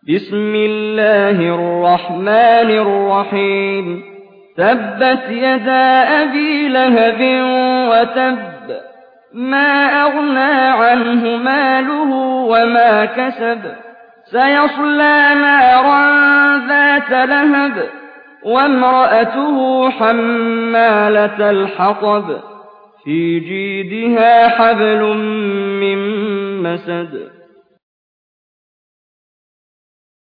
بسم الله الرحمن الرحيم تبت يدا أبي لهب وتب ما أغنى عنه ماله وما كسب سيصلى نارا ذات لهب وامرأته حمالة الحطب في جيدها حبل من مسد